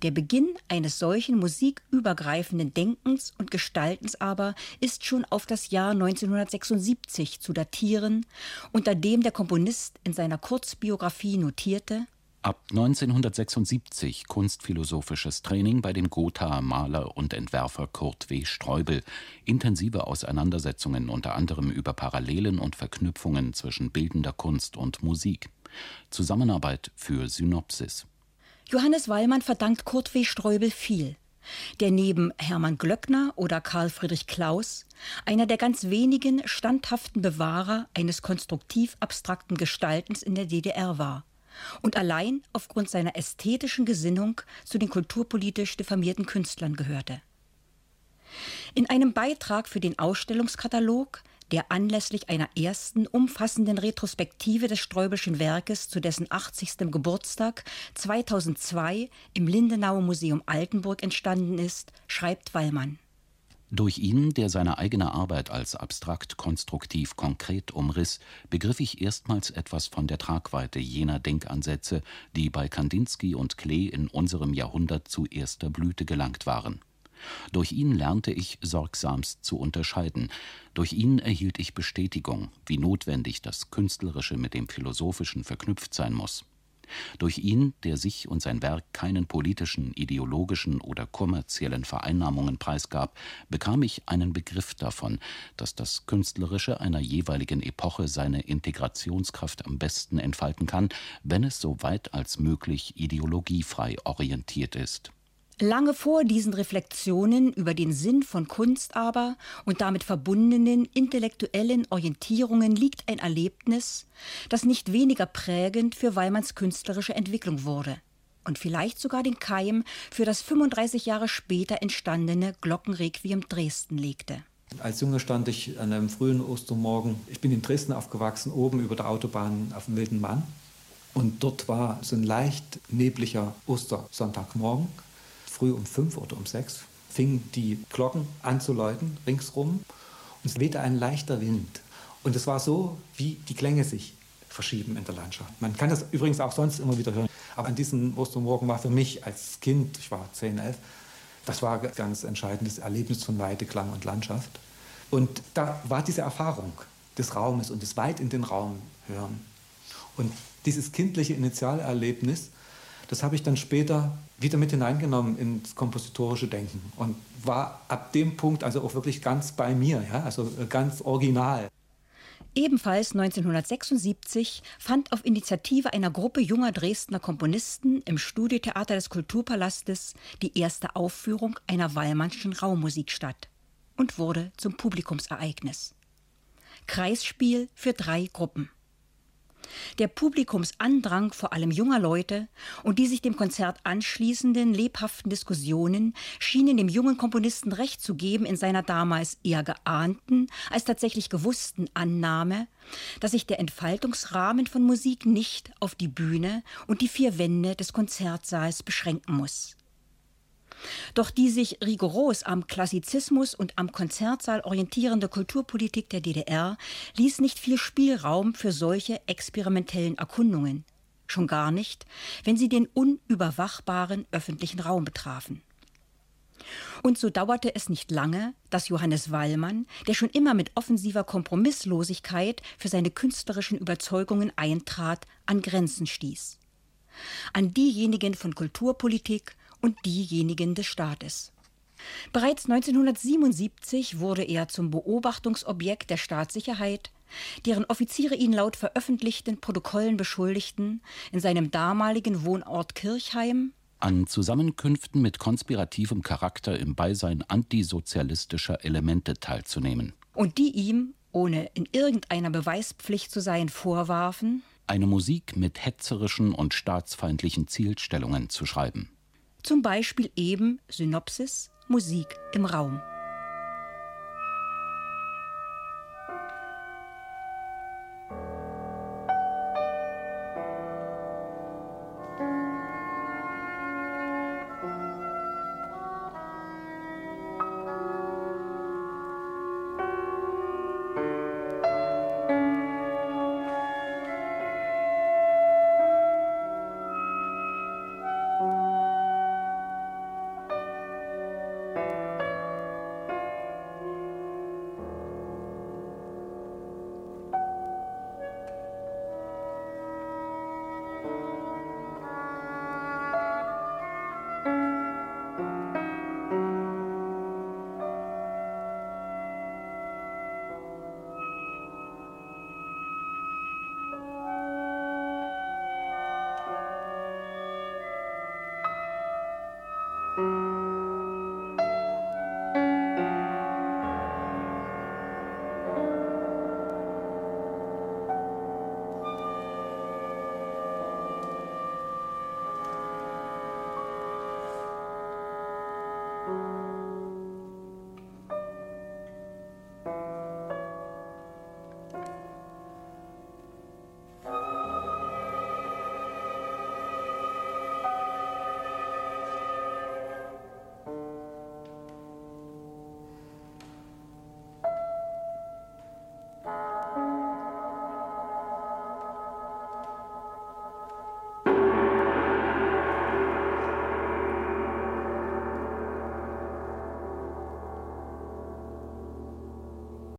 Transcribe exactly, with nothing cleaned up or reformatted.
Der Beginn eines solchen musikübergreifenden Denkens und Gestaltens aber ist schon auf das Jahr neunzehnhundertsechsundsiebzig zu datieren, unter dem der Komponist in seiner Kurzbiografie notierte: Ab neunzehnhundertsechsundsiebzig kunstphilosophisches Training bei dem Gothaer Maler und Entwerfer Kurt W. Streubel. Intensive Auseinandersetzungen unter anderem über Parallelen und Verknüpfungen zwischen bildender Kunst und Musik. Zusammenarbeit für Synopsis. Johannes Wallmann verdankt Kurt W. Streubel viel, der neben Hermann Glöckner oder Karl Friedrich Klaus einer der ganz wenigen standhaften Bewahrer eines konstruktiv abstrakten Gestaltens in der D D R war und allein aufgrund seiner ästhetischen Gesinnung zu den kulturpolitisch diffamierten Künstlern gehörte. In einem Beitrag für den Ausstellungskatalog, der anlässlich einer ersten umfassenden Retrospektive des Streubelschen Werkes zu dessen achtzigsten Geburtstag zweitausendzwei im Lindenauer Museum Altenburg entstanden ist, schreibt Wallmann: Durch ihn, der seine eigene Arbeit als abstrakt, konstruktiv, konkret umriss, begriff ich erstmals etwas von der Tragweite jener Denkansätze, die bei Kandinsky und Klee in unserem Jahrhundert zu erster Blüte gelangt waren. Durch ihn lernte ich sorgsamst zu unterscheiden. Durch ihn erhielt ich Bestätigung, wie notwendig das Künstlerische mit dem Philosophischen verknüpft sein muss. Durch ihn, der sich und sein Werk keinen politischen, ideologischen oder kommerziellen Vereinnahmungen preisgab, bekam ich einen Begriff davon, dass das Künstlerische einer jeweiligen Epoche seine Integrationskraft am besten entfalten kann, wenn es so weit als möglich ideologiefrei orientiert ist. Lange vor diesen Reflexionen über den Sinn von Kunst aber und damit verbundenen intellektuellen Orientierungen liegt ein Erlebnis, das nicht weniger prägend für Wallmanns künstlerische Entwicklung wurde und vielleicht sogar den Keim für das fünfunddreißig Jahre später entstandene Glockenrequiem Dresden legte. Als Junge stand ich an einem frühen Ostermorgen, ich bin in Dresden aufgewachsen, oben über der Autobahn auf dem Wilden Mann. Und dort war so ein leicht nebliger Ostersonntagmorgen. Früh um fünf oder um sechs fingen die Glocken an zu läuten ringsrum und es wehte ein leichter Wind. Und es war so, wie die Klänge sich verschieben in der Landschaft. Man kann das übrigens auch sonst immer wieder hören. Aber an diesem Ostermorgen war für mich als Kind, ich war zehn, elf, das war ein ganz entscheidendes Erlebnis von Weite, Klang und Landschaft. Und da war diese Erfahrung des Raumes und des weit in den Raum hören. Und dieses kindliche Initialerlebnis, das habe ich dann später wieder mit hineingenommen ins kompositorische Denken und war ab dem Punkt also auch wirklich ganz bei mir, ja, also ganz original. Ebenfalls neunzehnhundertsechsundsiebzig fand auf Initiative einer Gruppe junger Dresdner Komponisten im Studiotheater des Kulturpalastes die erste Aufführung einer Wallmannschen Raummusik statt und wurde zum Publikumsereignis. Kreisspiel für drei Gruppen. Der Publikumsandrang vor allem junger Leute und die sich dem Konzert anschließenden lebhaften Diskussionen schienen dem jungen Komponisten recht zu geben in seiner damals eher geahnten als tatsächlich gewussten Annahme, dass sich der Entfaltungsrahmen von Musik nicht auf die Bühne und die vier Wände des Konzertsaals beschränken muss. Doch die sich rigoros am Klassizismus und am Konzertsaal orientierende Kulturpolitik der D D R ließ nicht viel Spielraum für solche experimentellen Erkundungen. Schon gar nicht, wenn sie den unüberwachbaren öffentlichen Raum betrafen. Und so dauerte es nicht lange, dass Johannes Wallmann, der schon immer mit offensiver Kompromisslosigkeit für seine künstlerischen Überzeugungen eintrat, an Grenzen stieß. An diejenigen von Kulturpolitik und diejenigen des Staates. Bereits neunzehnhundertsiebenundsiebzig wurde er zum Beobachtungsobjekt der Staatssicherheit, deren Offiziere ihn laut veröffentlichten Protokollen beschuldigten, in seinem damaligen Wohnort Kirchheim an Zusammenkünften mit konspirativem Charakter im Beisein antisozialistischer Elemente teilzunehmen. Und die ihm, ohne in irgendeiner Beweispflicht zu sein, vorwarfen, eine Musik mit hetzerischen und staatsfeindlichen Zielstellungen zu schreiben. Zum Beispiel eben Synopsis, Musik im Raum.